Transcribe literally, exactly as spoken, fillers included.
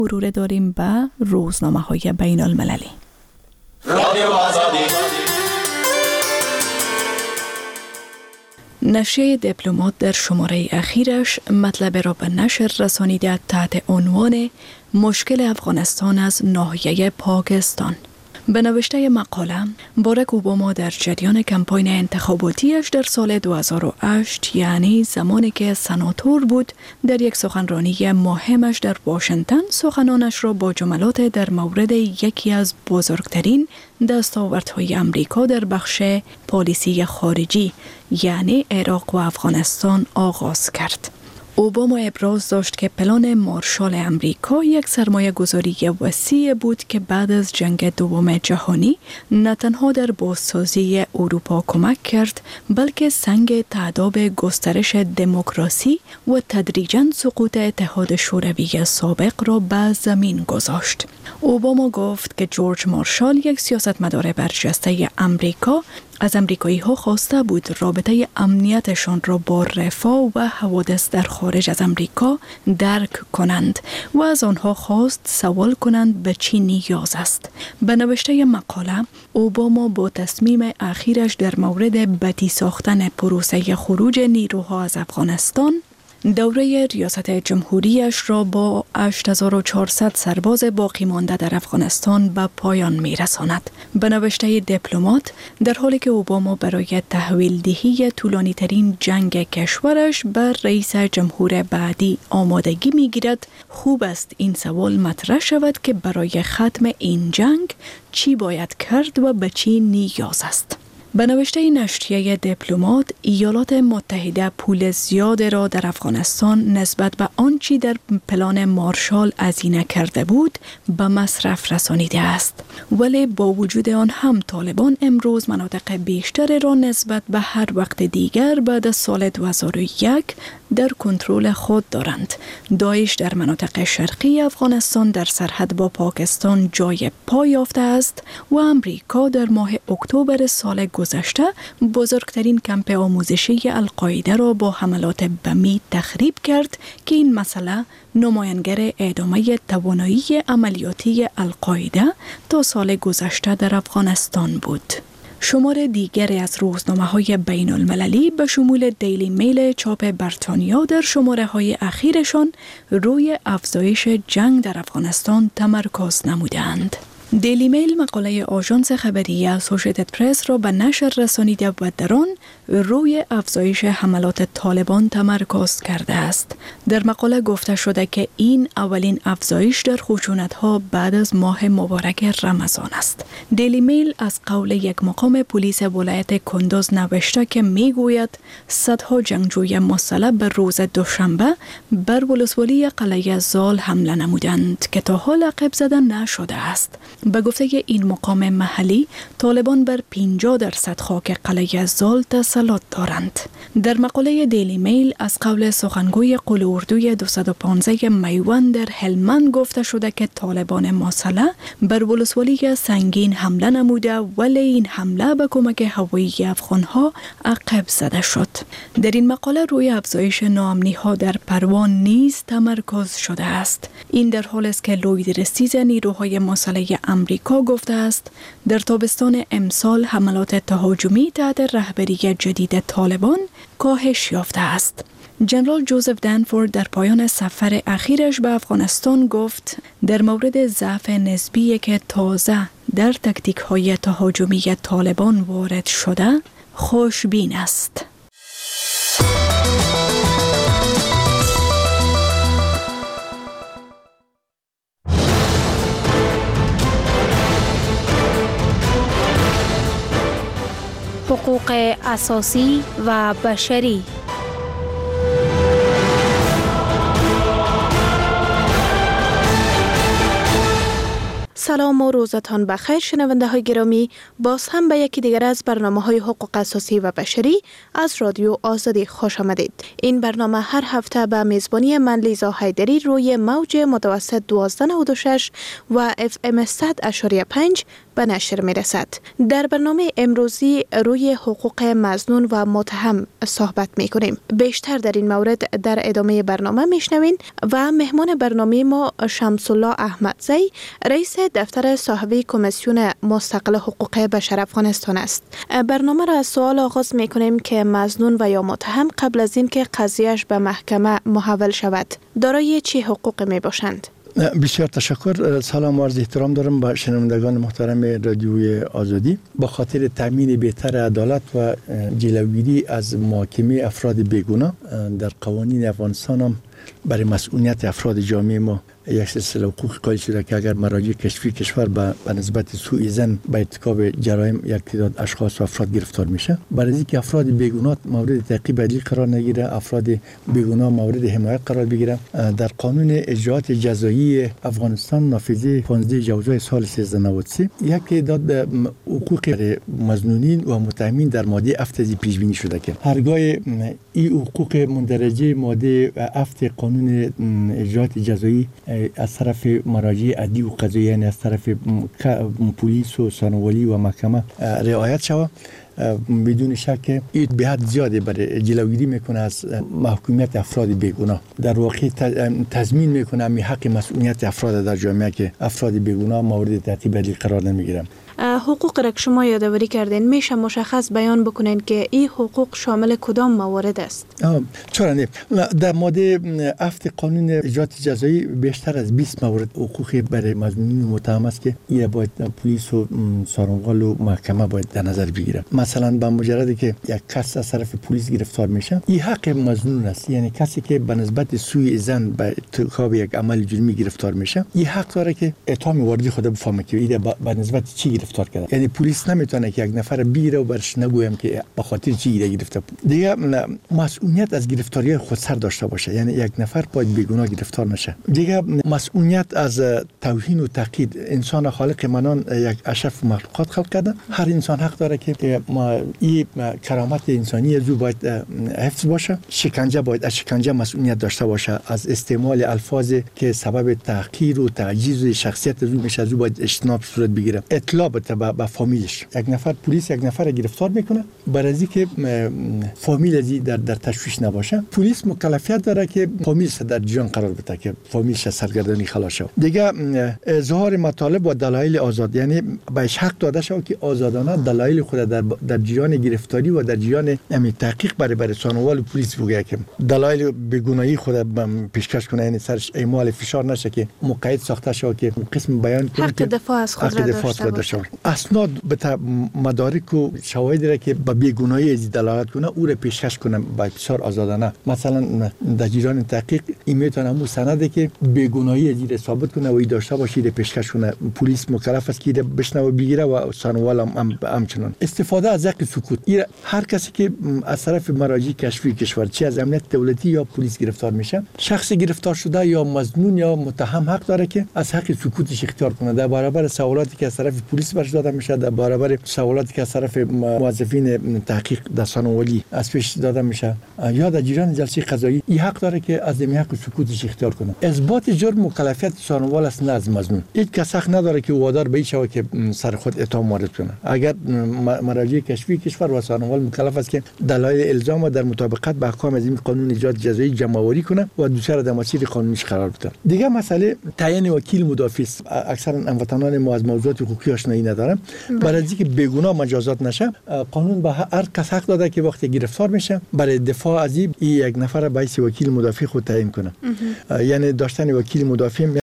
مرور داریم به روزنامه‌های بین المللی. رادیو آزادی. نشریه دیپلمات در شماره اخیرش مطلب را به نشر رسانیده تحت عنوان مشکل افغانستان از ناحیه پاکستان. به نوشته مقاله، باراک اوباما در جریان کمپاین انتخاباتیش در سال دو هزار و هشت، یعنی زمانی که سناتور بود، در یک سخنرانی مهمش در واشنگتن سخنانش را با جملات در مورد یکی از بزرگترین دستاوردهای امریکا در بخش پالیسی خارجی، یعنی عراق و افغانستان آغاز کرد. اوباما ابراز داشت که پلان مارشال امریکا یک سرمایه گذاری وسیع بود که بعد از جنگ دوم جهانی نه تنها در بازسازی اروپا کمک کرد، بلکه سنگ تعداب گسترش دموکراسی و تدریجاً سقوط اتحاد شوروی سابق را به زمین گذاشت. اوباما گفت که جورج مارشال، یک سیاستمدار برجسته امریکا، از امریکایی ها خواسته بود رابطه امنیتشان را با رفاه و حوادث در خارج از امریکا درک کنند و از آنها خواست سوال کنند به چی نیاز است. به نوشته مقاله، اوباما با تصمیم اخیرش در مورد بدی ساختن پروسه خروج نیروها از افغانستان، دوره ریاست جمهوریش را با هشت هزار و چهارصد سرباز باقی مانده در افغانستان به پایان می رساند. به نوشته دیپلمات، در حالی که اوباما برای تحویل دهی طولانی ترین جنگ کشورش بر رئیس جمهور بعدی آمادگی می گیرد، خوب است این سوال مطرح شود که برای ختم این جنگ چی باید کرد و به چی نیاز است. به نوشته نشریه دیپلمات، ایالات متحده پول زیاد را در افغانستان نسبت به آنچه در پلان مارشال هزینه کرده بود به مصرف رسانیده است، ولی با وجود آن هم طالبان امروز مناطق بیشتر را نسبت به هر وقت دیگر بعد از سال دو هزار و یک در کنترل خود دارند. داعش در مناطق شرقی افغانستان در سرحد با پاکستان جای پا یافته است و امریکا در ماه اکتبر سال گذشته بزرگترین کمپ آموزشی القاعده را با حملات بمی تخریب کرد که این مسئله نمایانگر ادامه توانایی عملیاتی القاعده تا سال گذشته در افغانستان بود. شمار دیگری از روزنامه‌های بین المللی به شمول دیلی میل چاپ بریتانیا در شماره‌های اخیرشان روی افزایش جنگ در افغانستان تمرکز نمودند. دیلی میل مقاله آژانس خبری اسوسییتد پرس را به نشر رسانیده و در آن روی افزایش حملات طالبان تمرکز کرده است. در مقاله گفته شده که این اولین افزایش در خشونت‌ها بعد از ماه مبارک رمضان است. دیلی میل از قول یک مقام پلیس ولایت کندوز نوشته که میگوید صدها جنگجوی مسلح به روز دوشنبه بر ولسوالی قلعه زال حمله نمودند که تا حال عقب زده نشده است. به گفته این مقام محلی، طالبان بر پنجاه درصد خاک قلعه زال تسلط دارند. در مقاله دیلی میل از قول سخنگوی قول اردوی دویست و پانزده میوان در هلمند گفته شده که طالبان مسلح بر ولسوالی سنگین حمله نموده، ولی این حمله به کمک هوایی افغانها عقب زده شد. در این مقاله روی افزایش ناامنی‌ها در پروان نیز تمرکز شده است. این در حالی است که لوید رستیز نیروهای مسلح امریکا گفته است در تابستان امسال حملات تهاجمی تحت رهبری جدید طالبان کاهش یافته است. جنرال جوزف دنفورد در پایان سفر اخیرش به افغانستان گفت در مورد ضعف نسبی که تازه در تاکتیک‌های تهاجمی طالبان وارد شده خوشبین است. حقوق اساسی و بشری. سلام و روزتان بخیر شنونده های گرامی، باز هم به یکی دیگر از برنامه های حقوق اساسی و بشری از رادیو آزادی خوش آمدید. این برنامه هر هفته به میزبانی من لیزا حیدری روی موج متوسط دوازده نود و شش و اف ام صد اشاری پنج به نشر می رسد. در برنامه امروزی روی حقوق مظنون و متهم صحبت می کنیم. بیشتر در این مورد در ادامه برنامه می شنوین و مهمان برنامه ما شمس الله احمدزی، رئیس دفتر صاحبی کمیسیون مستقل حقوق بشر افغانستان است. برنامه را از سوال آغاز می کنیم که مظنون و یا متهم قبل از اینکه قضیهش به محکمه محول شود دارای چه حقوق می باشند؟ بسیار تشکر. سلام و عرض احترام دارم به شنوندگان محترم رادیوی آزادی. با خاطر تامین بهتر عدالت و جلوگیری از محاکمه افراد بیگناه در قوانین افغانستان هم برای مسئولیت افراد جامعه ما یک سلسله حقوق قائل شده که اگر مراجع کشفی کشور به نسبت سوء ظن به ارتکاب جرایم یک تعداد اشخاص و افراد گرفتار میشه، برای اینکه افراد بیگناه مورد تعقیب عدلی قرار نگیره، افراد بیگناه مورد حمایت قرار بگیره، در قانون اجراءات جزایی افغانستان نافذه پانزده جوزای سال سیزده نود و سه یک تعداد حقوق مظنونین و متهمین در ماده هفت از پیش بینی شده که هرگاه این حقوق مندرجه ماده هفت قانون اجراءات جزایی از طرف مراجع عدلی و قضایی، یعنی از طرف پلیس و ثانویه و محکمه رعایت شود، بدون شک این به حد زیاده برای جلوگیری میکنه از محکومیت افراد بیگناه. در واقع تضمین میکنه می حق مسئولیت افراد در جامعه که افراد بیگناه مورد تعقیب عدلی قرار نمیگیرن. حقوق را که شما یادآوری کردین، میشه مشخص بیان بکنین که این حقوق شامل کدام موارد است؟ چرا نه؟ در ماده هفت قانون اجراءات جزایی بیشتر از بیست مورد حقوقی برای مظنونین متهم است که این باید پلیس و سارنقال و محکمه باید در نظر بگیره. مثلا به مجردی که یک کس از طرف پلیس گرفتار میشه، این حق مظنون است، یعنی کسی که به نسبت سوء ظن به ارتکاب یک عمل جرمی گرفتار میشه، این حق داره که اتهام واردی خود بفهمه که این به نسبت چی گرفتار کرده. یعنی پلیس نمیتونه که یک نفر بگیره و برش نگویم که به خاطر چی گرفته. دیگه مسئولیت از گرفتاری خود سر داشته باشه، یعنی یک نفر باید بیگناه گرفتار نشه. دیگه مسئولیت از توهین و تقیید. انسان خالق منان یک اشرف مخلوقات خلق کرده، هر انسان حق داره که ما این کرامت انسانی از او باید حفظ باشه. شکنجه باید از شکنجه مسئولیت داشته باشه، از استعمال الفاظ که سبب تحقیر و تعجیز شخصیت از او میشه از او باید اجتناب صورت بگیره. اطلاع بده به فامیلش. یک نفر پلیس یک نفر گرفتار میکنه، برای اینکه فامیل ازی در در تشویش نباشه، پلیس مکلفیت داره که فامیلش در جریان قرار بده که فامیلش سرگردانی خلاص شه. دیگه اظهار مطالب و دلایل آزاد، یعنی بهش حق داده شود که آزادانه دلایل خود در در جریان گرفتاری و در جریان امی تحقیق برای برای سانوال و پلیس بگه که دلایل بیگناهی خود پیشکش کنه، یعنی سرش اعمال فشار نشه که مقید ساخته شود که قسم بیان کنه حق دفاع از خود را داشته باشه. اسناد به مدارک و شواهدی را که به بیگناهی از دلالت کنه او را پیشکش کنه با فشار آزادانه. مثلا در جریان تحقیق این میتونه همون سنده که بیگناهی از را ثابت کنه و ای داشته باشه پیشکش کنه. پلیس مکلف است که بشنوه بگیره و سانوال هم همچنان. استفاده از حق سکوت، هر کسی که از طرف مراجع کشفی کشور چه از امنیت دولتی یا پلیس گرفتار میشه، شخص گرفتار شده یا مظنون یا متهم حق داره که از حق سکوتش اختیار کنه در برابر سوالاتی که از طرف پلیس برش داده میشه، در برابر سوالاتی که از طرف موظفین تحقیق در ثانویه از پیش داده میشه یا در جریان جلسه قضایی، این حق داره که از این حق سکوتش اختیار کنه. اثبات جرم مکلفیت ثانویه است نه از مظنون. هیچ کس حق نداره که وادار به شود که سر خود اتهام وارد کنه. اگر مراجع کشفی کشور و ثانویه مکلف است که دلایل الزام و در مطابقت با احکام از این قانون اجراءات جزایی جمع‌آوری کنه و دوسر در مسیر قانونیش قرار بده. دیگه مسئله تعیین وکیل مدافع است. اکثرا هموطنان ما از موضوعات حقوقی آشنایی ندارن. برای اینکه بیگناه مجازات نشه، قانون به هر کس حق داده که وقتی گرفتار میشه برای دفاع از این یک نفر به حیث وکیل مدافع خود تعیین کنه. یعنی داشتن وکیل مدافع